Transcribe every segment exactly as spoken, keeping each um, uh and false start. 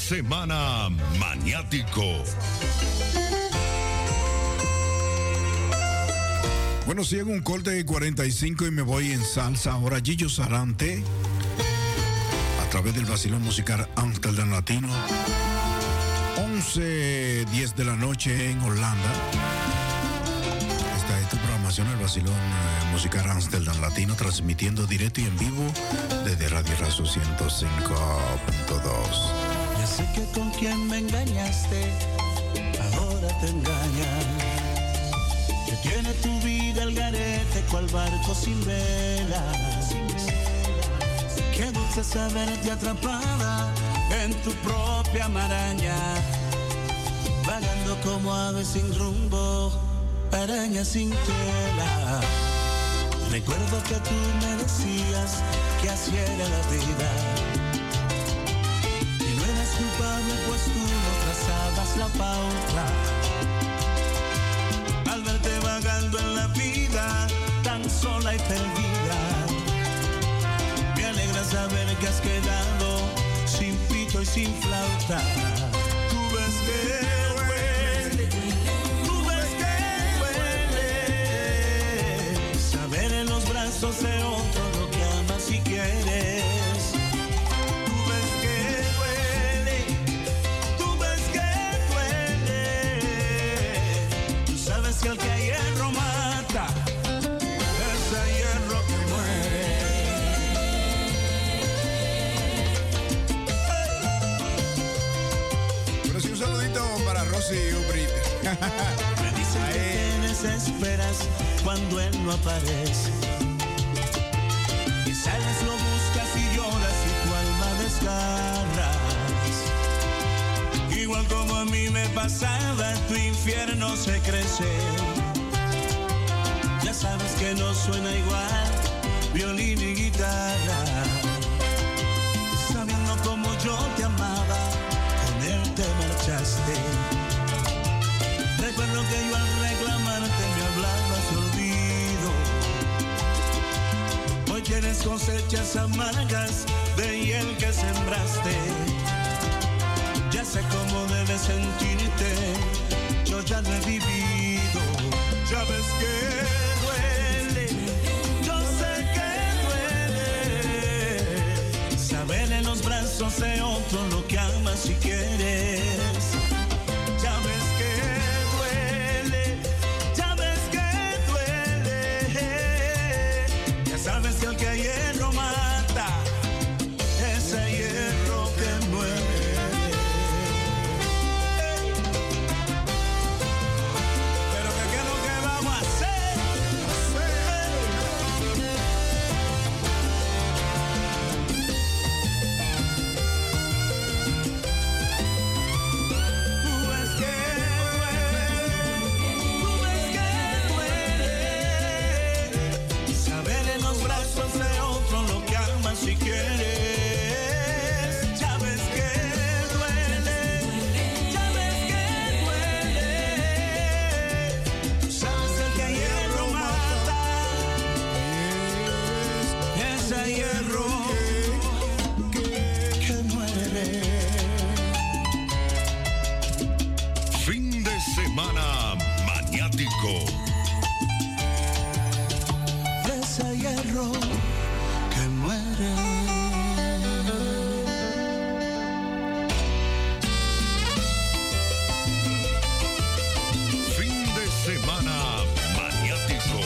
semana maniático. Bueno, si hago un corte de cuarenta y cinco y me voy en salsa. Ahora Gillo Sarante, a través del vacilón musical Amsterdam Latino. once diez de la noche en Holanda. Esta es tu programación, el vacilón eh, musical Amsterdam Latino, transmitiendo directo y en vivo desde Radio Razo ciento cinco punto dos. Ya sé que con quien me engañaste, ahora te engañas. Que tiene tu vida el garete, cual barco sin velas. Qué dulce saberte atrapada en tu propia maraña, vagando como ave sin rumbo, araña sin tela. Recuerdo que tú me decías que así era la vida, y no eras culpable pues tú no trazabas la pauta. Al verte vagando en la vida, tan sola y perdida, me alegra saber que has quedado sin pito y sin flauta. Tú ves que huele, tú ves que huele, saber en los brazos de otro lo que amas y quieres. Tú ves que huele, tú ves que huele, tú sabes que el que a hierro mata, es a hierro que muere. Un saludito para Rosy Ubrite. Me dicen que te desesperas cuando él no aparece, y sales, lo buscas y lloras y tu alma desgarras. Igual como a mí me pasaba, tu infierno se crece. Ya sabes que no suena igual violín y guitarra. Sabiendo como yo te amaba, te marchaste. Recuerdo que yo al reclamarte me hablabas olvido. Hoy tienes cosechas amargas de hiel que sembraste. Ya sé cómo debes sentirte, yo ya lo he vivido. Ya ves que duele, yo sé que duele, saber en los brazos de otro lo que amas y quieres. Ya ves que duele, ya ves que duele. Ya sabes que el que a hierro mata, es a hierro que muere. Pero que qué es lo que vamos a hacer. Si quieres, ya ves que duele, ya ves que duele. Tú sabes que el que a hierro mata, es a hierro que muere. Fin de semana maniático. Es a hierro que muere. Fin de semana maniático.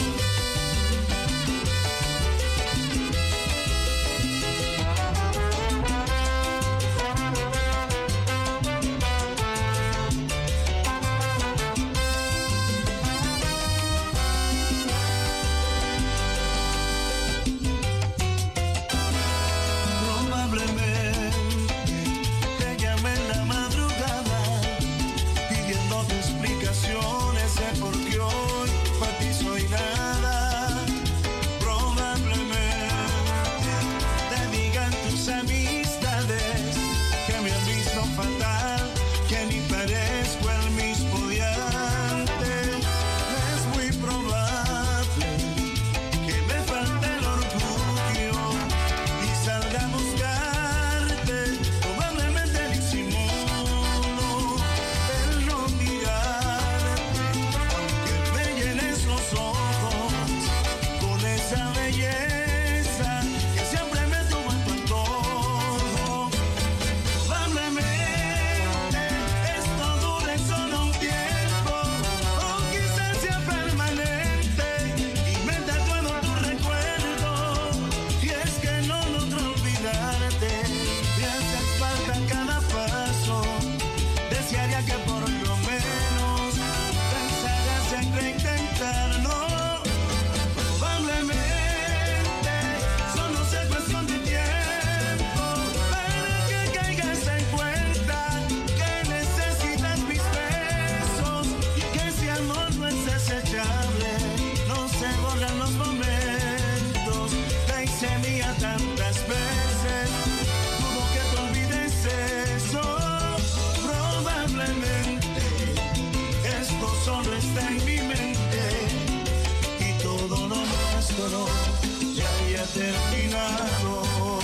había terminado.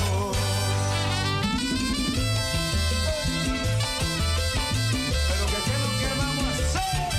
Pero que qué es lo que vamos a hacer.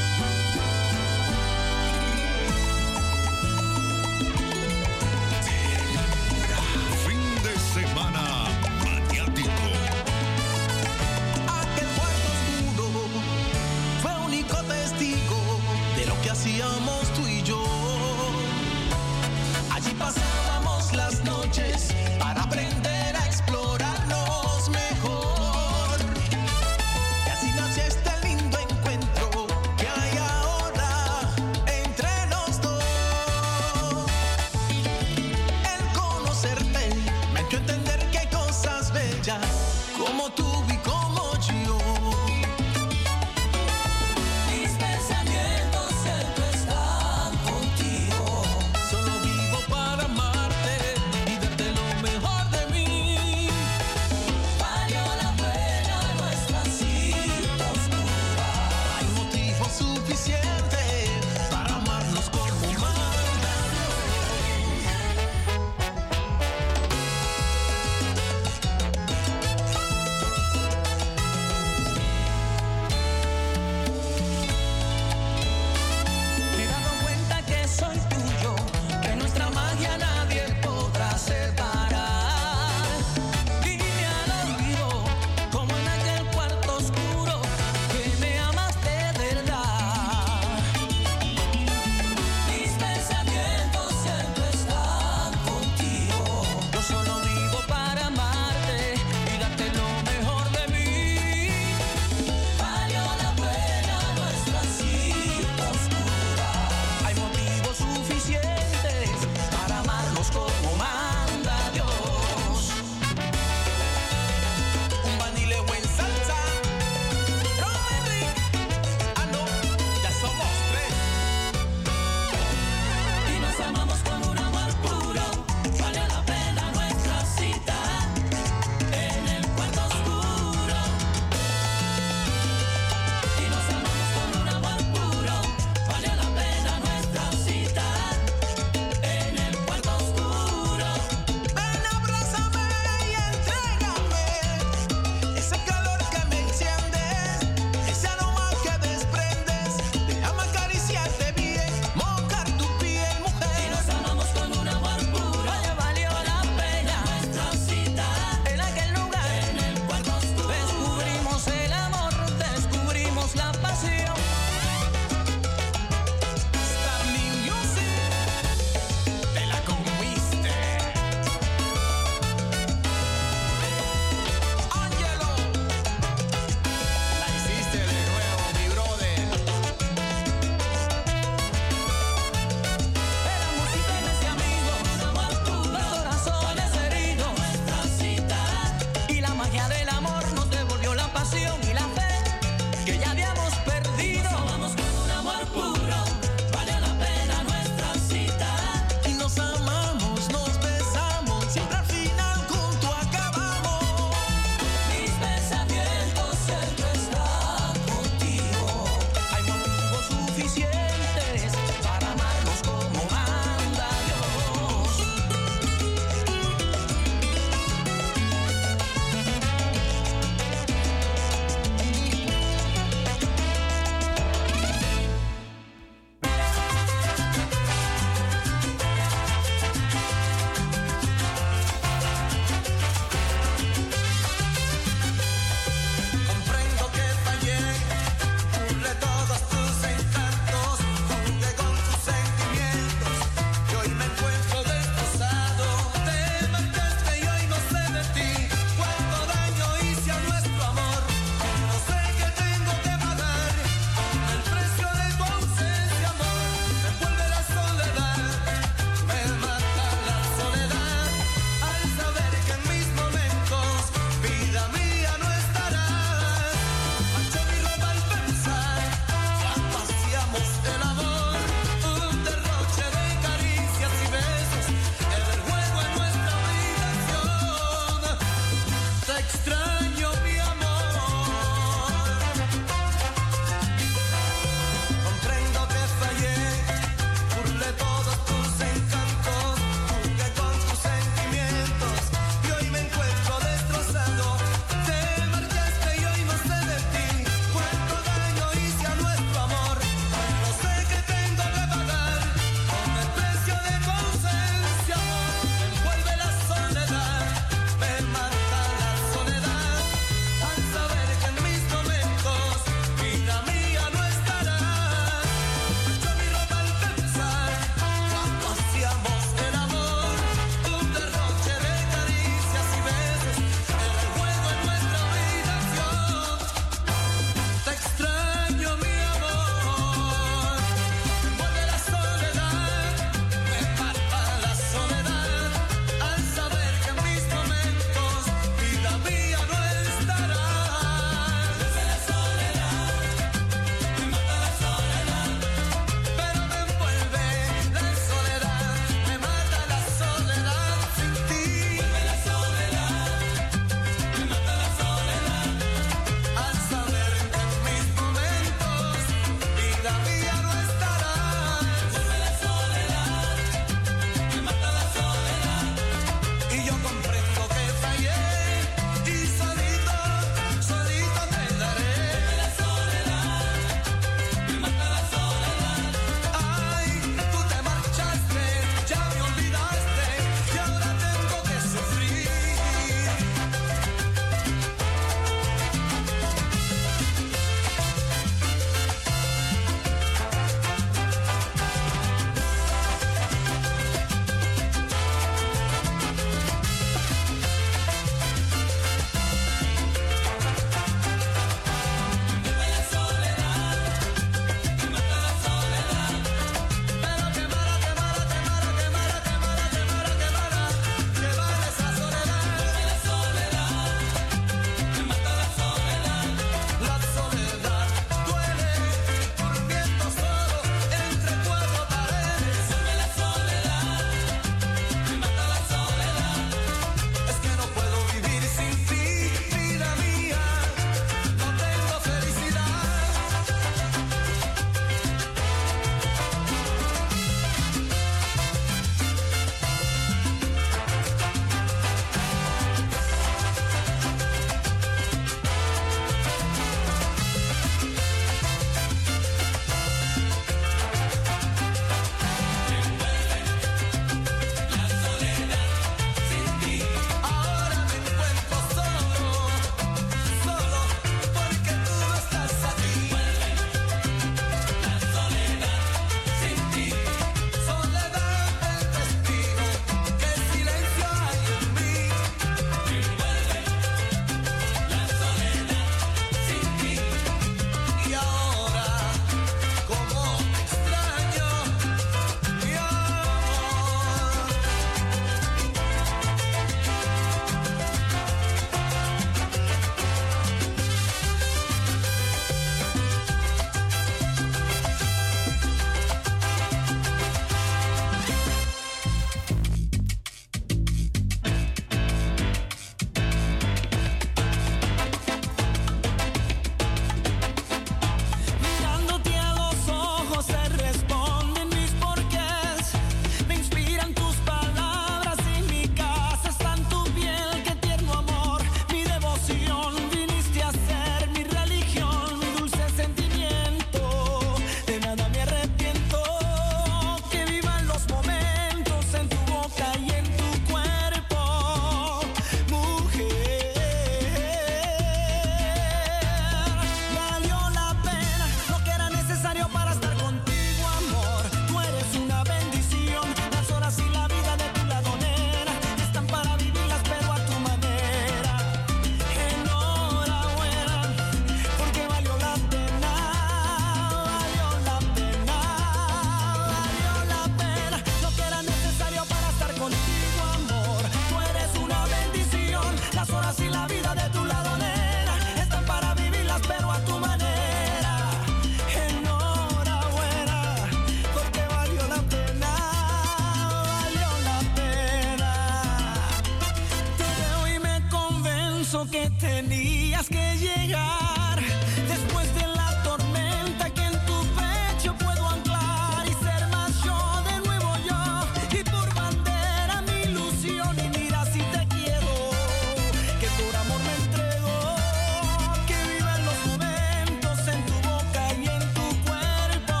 que tenías que llegar. Después de la tormenta que en tu pecho puedo anclar y ser más yo, de nuevo yo, y por bandera mi ilusión. Y mira si te quiero, que por amor me entrego, que vivan los momentos en tu boca y en tu cuerpo,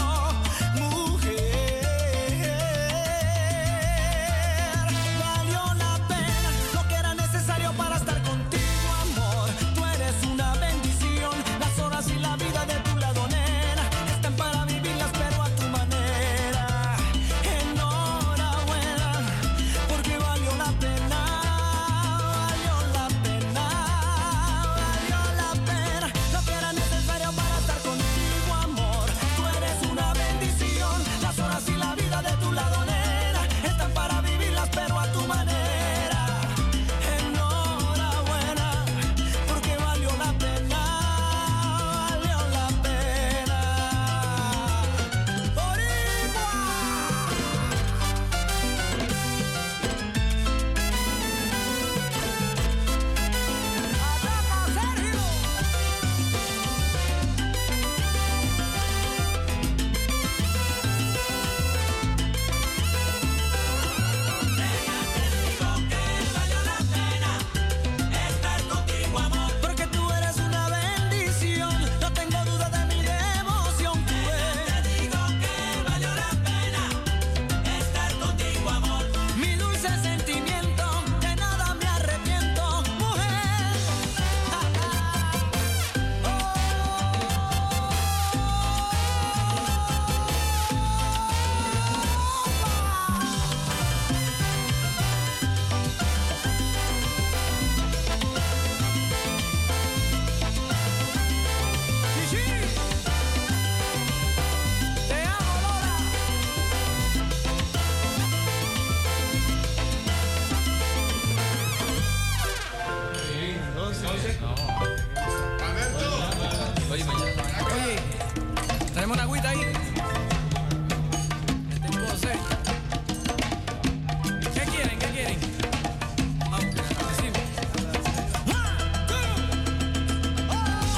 mujer. Valió la pena lo que era necesario para estar contigo, amor. Tú eres una bendición, las horas y la vida de tu lado, nena, están para vivirlas pero a tu manera. Enhorabuena, porque valió la pena, valió la pena, valió la pena lo que era necesario para estar contigo, amor. Tú eres una bendición, las horas y la vida de tu lado, nena, están para vivirlas pero a tu manera. Enhorabuena, porque valió la pena, valió la pena. Boricua. Ataca, Sergio. Porque tú eres una bendición, no tengo duda de mi devoción. Tú eres, te digo que valió la pena estar contigo, amor. Mi dulce sentimiento, de nada me arrepiento, mujer. Gigi, te amo, Lola. Oye, tenemos una agüita ahí. Tengo sed. ¿Qué quieren? ¿Qué quieren? Vamos, decimos. One, two,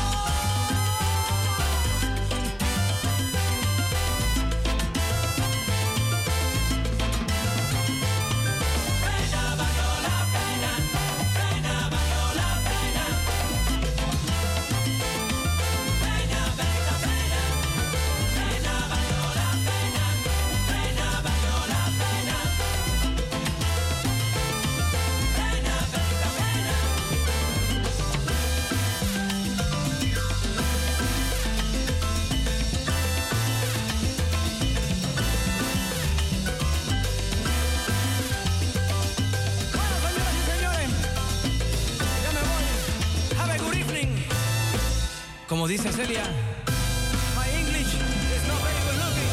Bueno, señoras y señores, ya me voy. Have a good evening. Como dice Celia, my English is not very good looking.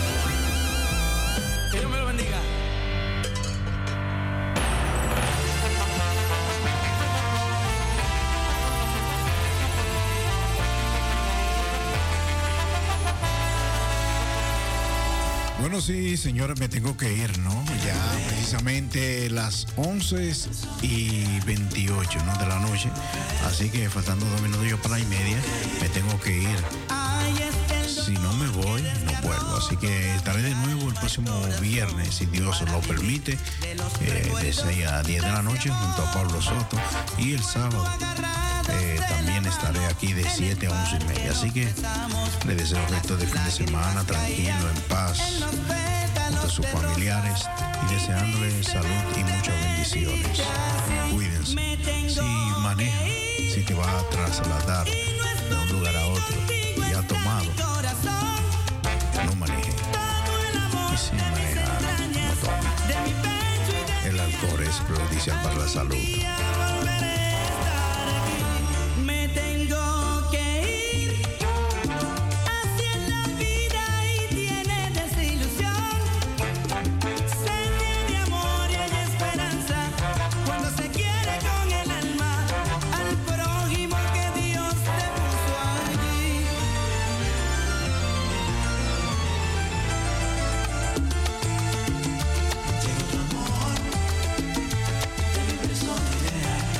Que Dios me lo bendiga. Bueno, sí, señores, me tengo que ir, ¿no? Ya precisamente las once y veintiocho, ¿no? De la noche. Así que faltando dos minutos yo para la y media, me tengo que ir. Si no me voy, no vuelvo. Así que estaré de nuevo el próximo viernes, si Dios lo permite, eh, de seis a diez de la noche, junto a Pablo Soto. Y el sábado eh, también estaré aquí de siete a once y media. Así que le deseo el resto de fin de semana tranquilo, en paz, junto a sus familiares y deseándole salud y muchas bendiciones. Cuídense. Si maneja, si te va a trasladar de un lugar a otro y ha tomado, no maneje. Y si maneja, no tome. El alcohol es perjudicial para la salud. Me tengo que ir, así es la vida y tiene desilusión. Se tiene amor y hay esperanza cuando se quiere con el alma al prójimo que Dios te puso allí. Llegó tu amor, de mi persona ideal.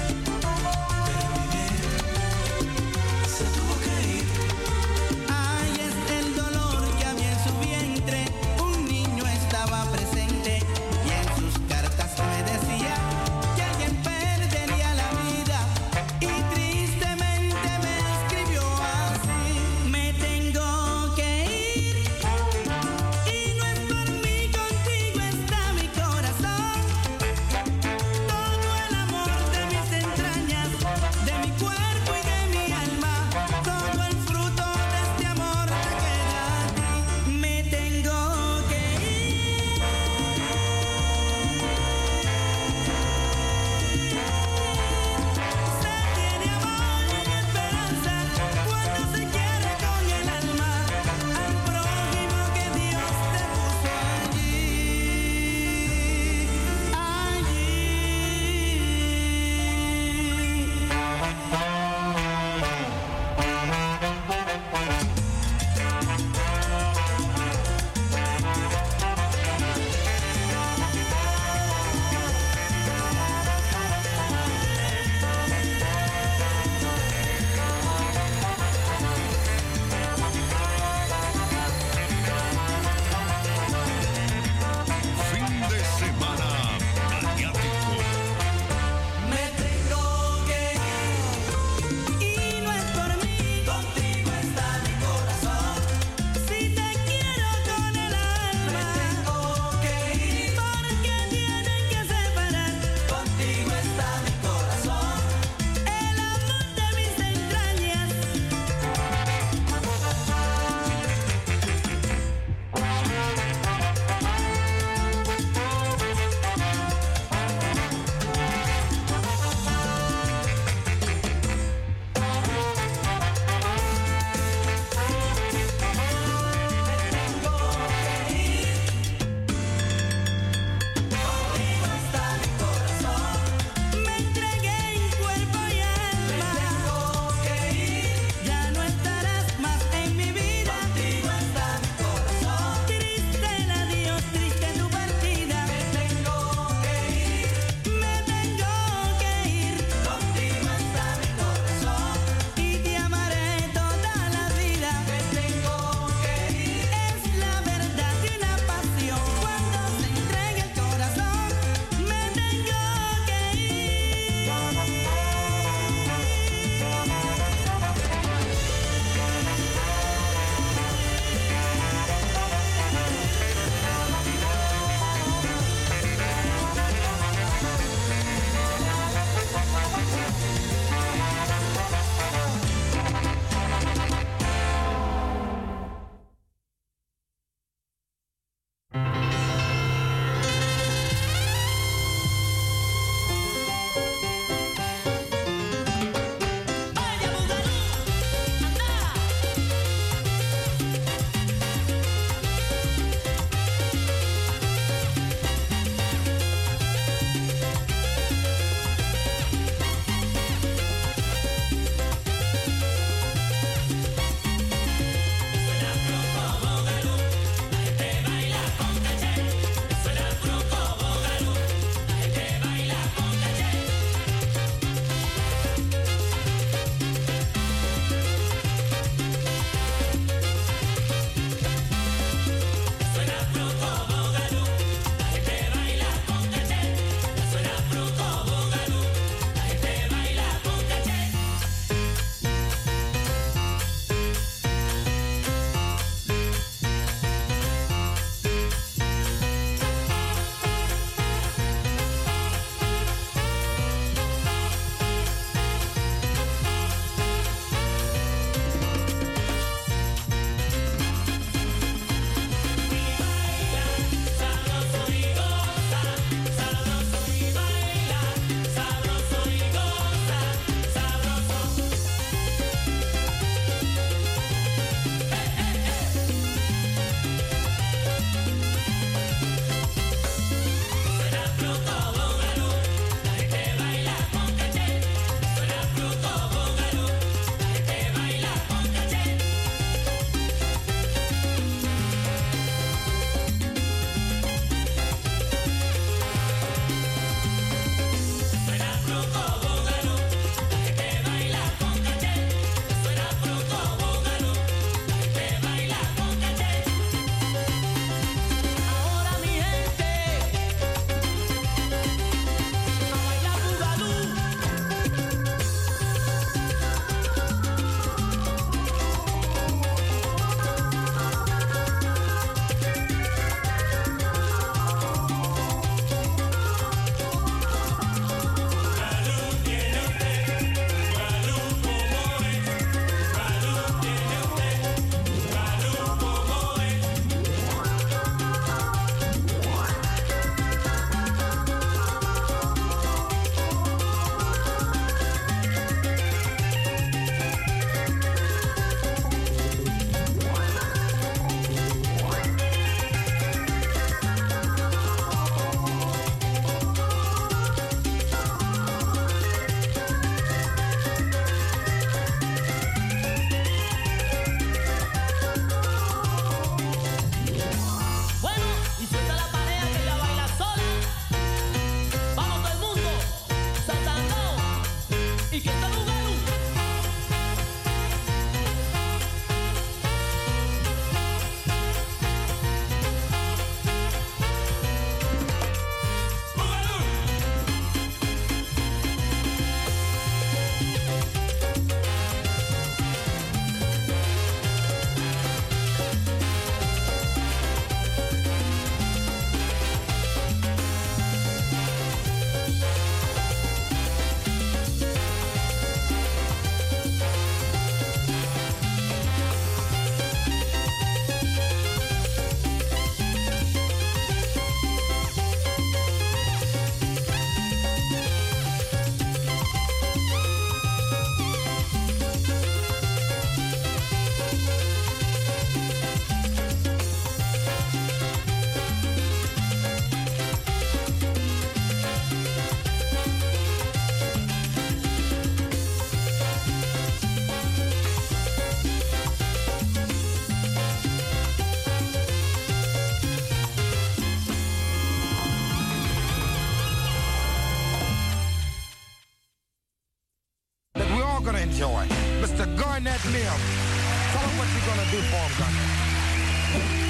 Mister Garnett Lim. Tell him what you're gonna do for him, Garnett.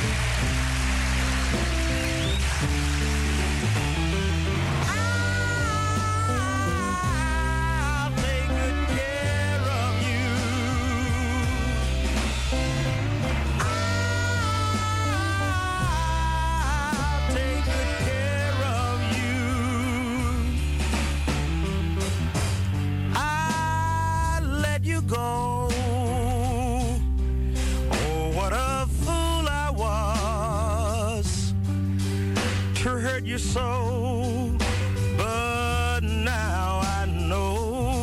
You so, but now I know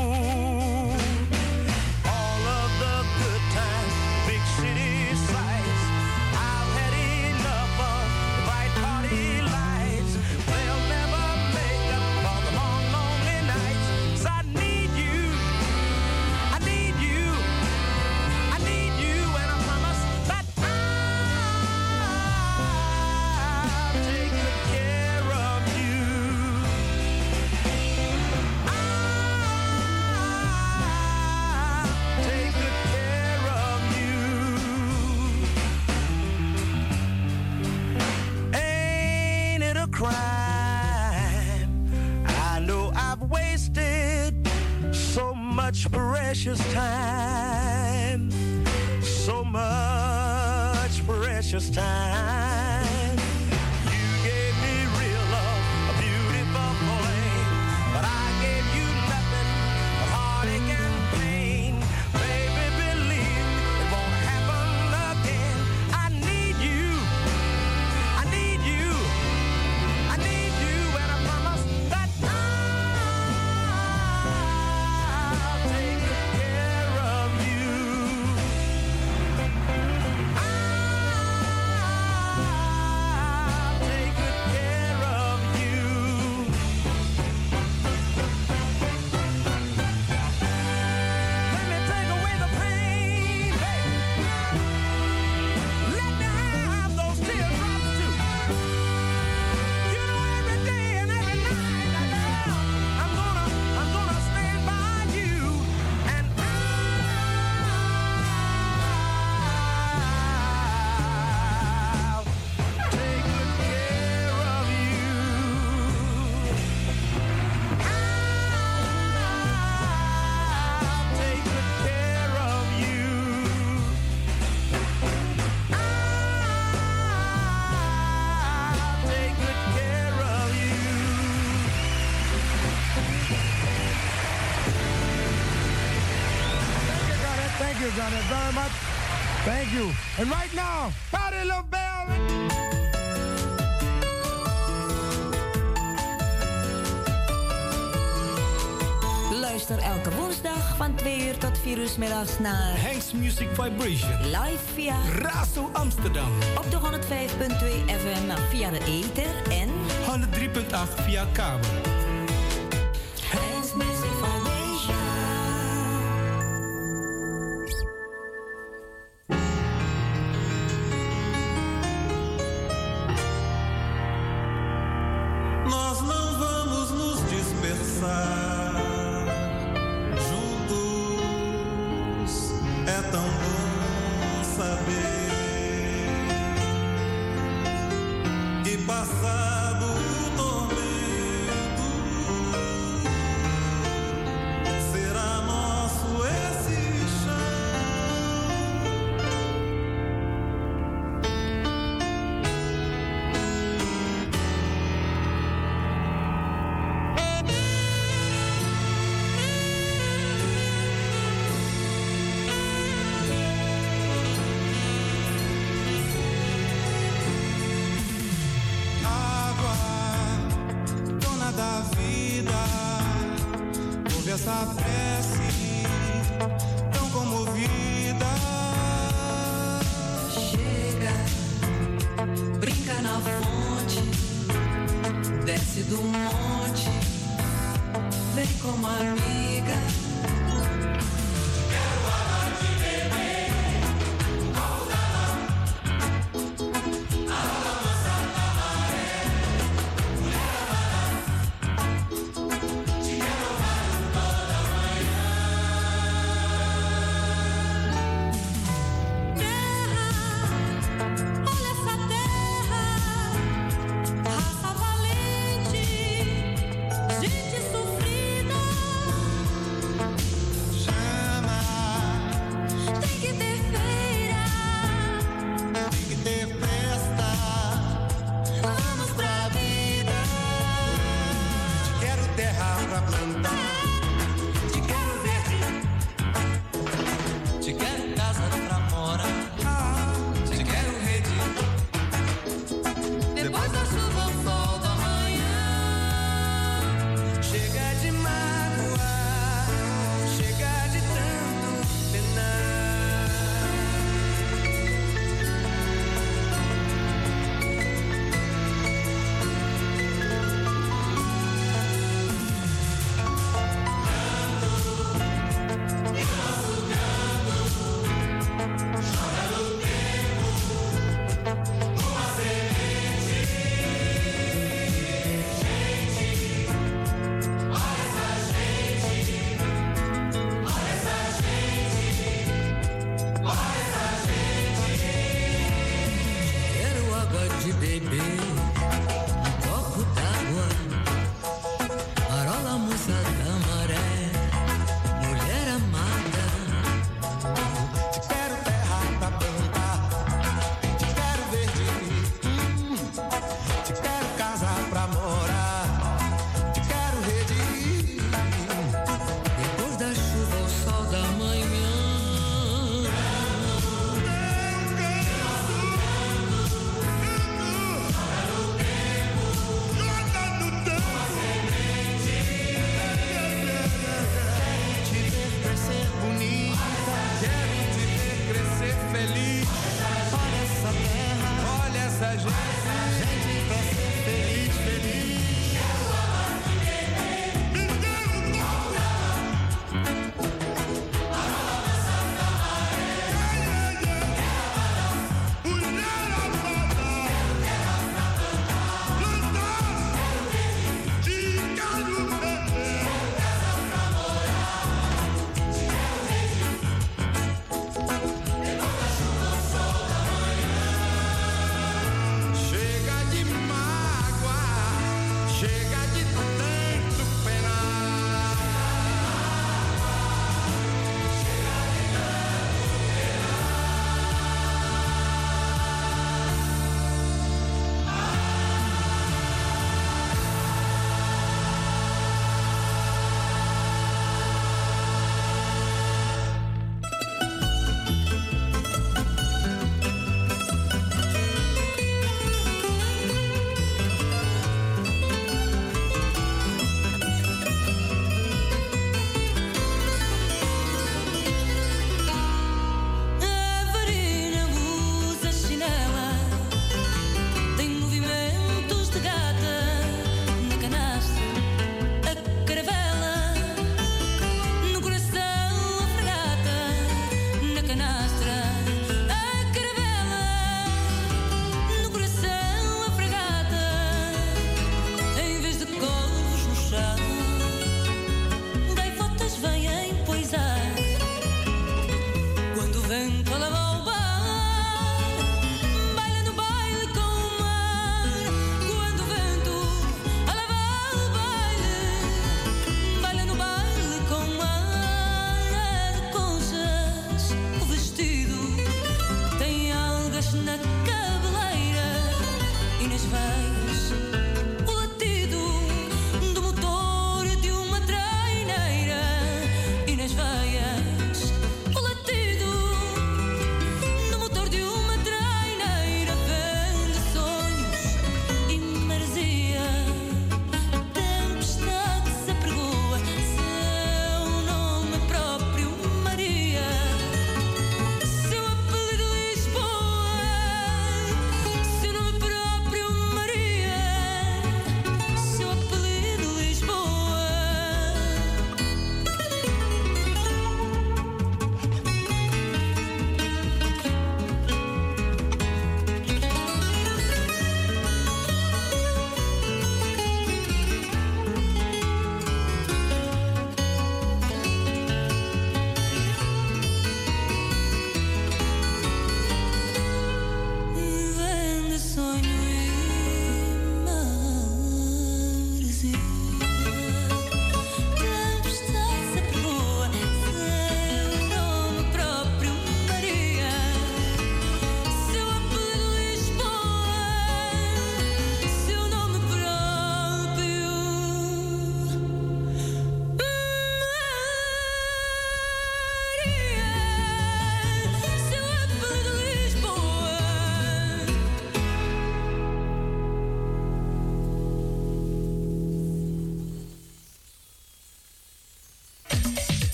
all of the good times, big city sights. I've had enough of bright party lights. They'll never make up for the long, lonely nights. 'Cause I need you, I need you, I need you, and I promise that I'll take good care of you. Take good care of you. Ain't it a crime? I know I've wasted so much precious time, so much precious time. You gave me real love, a beautiful flame, but I gave you nothing but heartache and pain. Baby, believe me, it won't happen again. I need you, I need you, I need you, and I promise that I'll take good care of you. I'll take good care of you. Let me take away the pain, baby. Let me have those teardrops too. You know, every day and every night, I know I'm gonna, I'm gonna stand by you, and I'll take good care of you. I'll take good care of you. I'll take good care of you. Thank you, Garnett. Thank you, Garnett, very much. Thank you. And right now, Patty LaBelle. Luister elke woensdag van twee uur tot vier uur 's middags naar Hank's Music Vibration. live via Razo Amsterdam. op de honderdvijf komma twee F M via de ether en honderd drie komma acht via kabel. Hank's Music Vibration. Nós não vamos nos dispersar. Juntos é tão bom saber que passado o tormento será nosso esse chão. Água, dona da vida, ouve essa prece tão comovida. Chega, brinca na fonte, desce do monte, vem como amiga.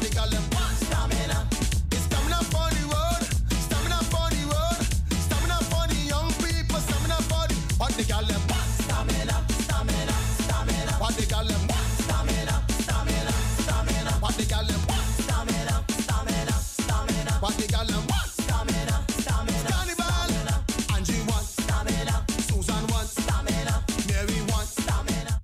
the girl them want stamina. It's stamina for the road, stamina for the road, stamina for the young people, stamina for the. What the girl them want stamina, stamina, stamina. What the girl them want stamina, stamina, stamina. What the girl them want stamina, stamina, stamina. What the girl them want stamina, stamina. Carnival, Angie want stamina, Susan want stamina, Mary want stamina.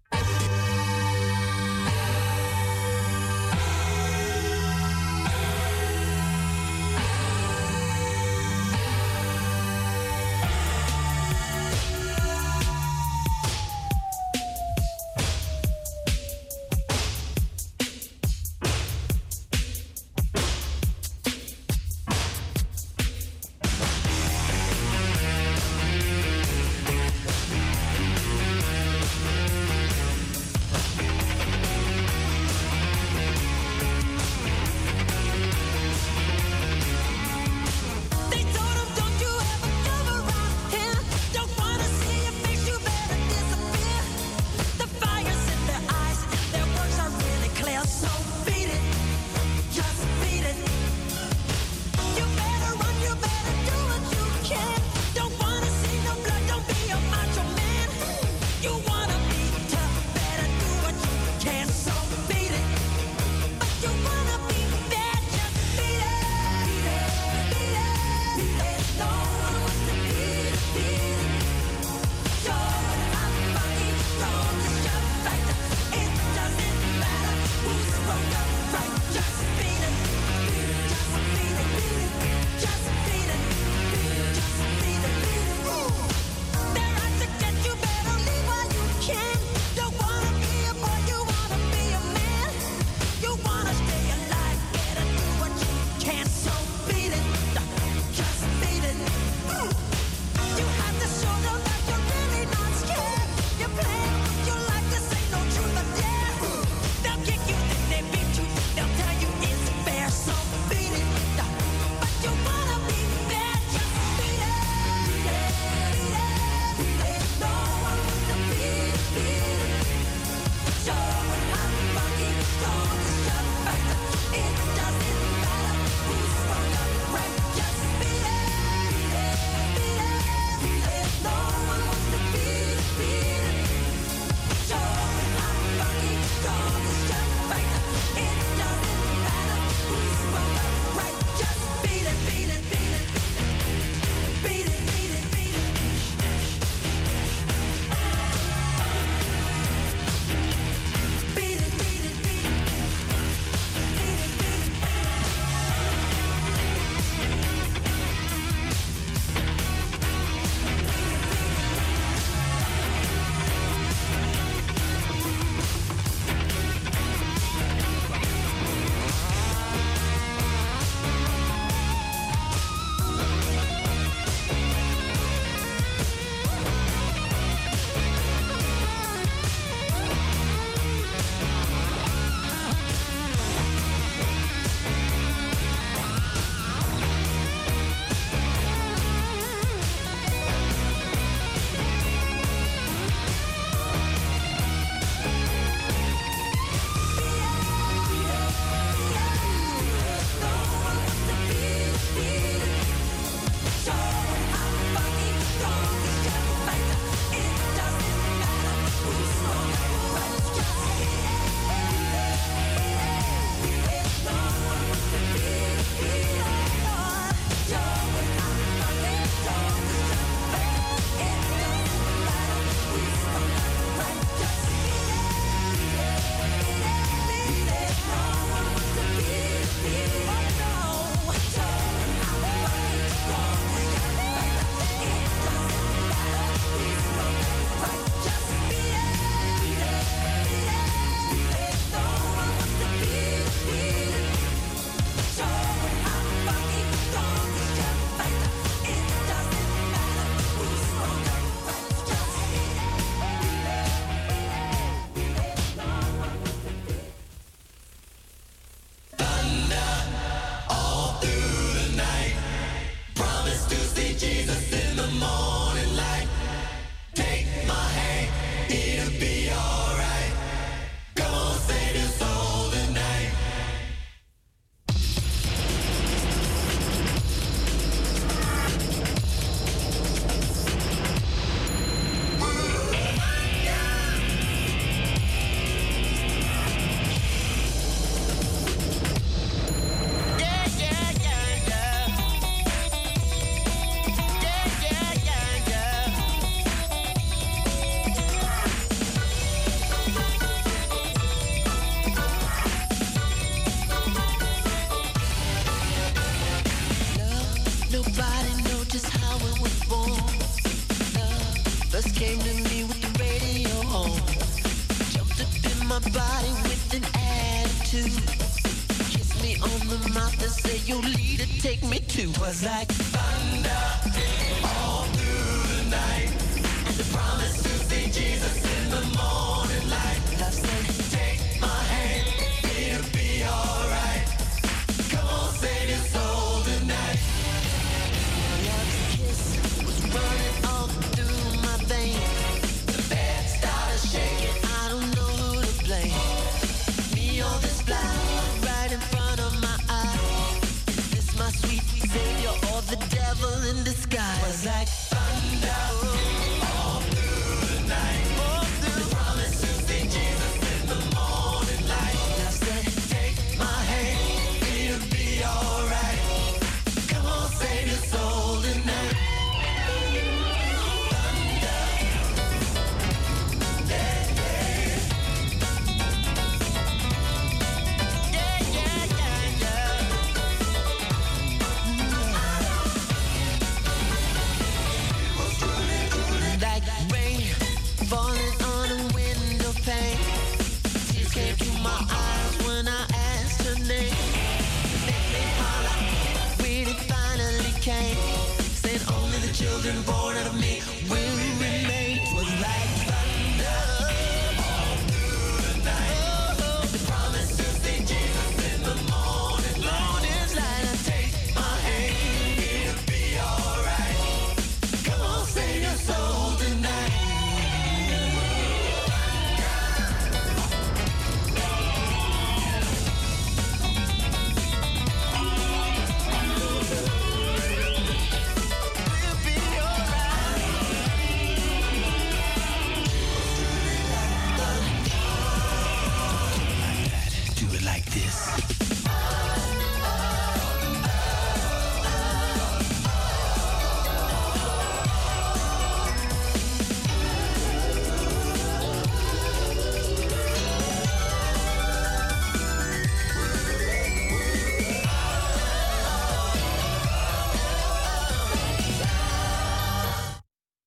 just how it was born. Love first came to me with the radio on. Jumped up in my body with an attitude. Kissed me on the mouth and said, "Yo, leader, take me to." Was like thunder all through the night. And the promise to see Jesus in the morning light. Love said, "Take my hand, it'll be alright. Come on, save your soul tonight." Love's kiss was running all through my veins. The bed started shaking, I don't know who to blame. Me or this flower right in front of my eyes. Is this my sweet savior or the devil in disguise? Was like